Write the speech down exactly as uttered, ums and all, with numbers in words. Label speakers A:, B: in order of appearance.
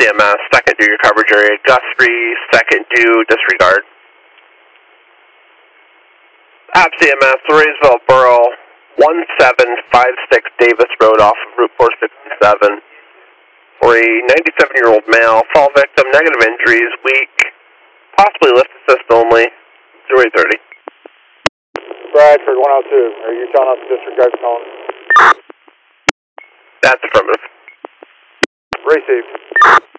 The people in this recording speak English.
A: C M S, second due your coverage area, Guthrie, second due, disregard. A P C M S, Raysville Borough, one seven five six Davis Road off of Route four sixty-seven. For a ninety-seven-year-old male, fall victim, negative injuries, weak, possibly lift assist only, zero eight thirty.
B: Bradford one oh two, are you telling us to disregard the phone?
A: That's affirmative.
B: Received.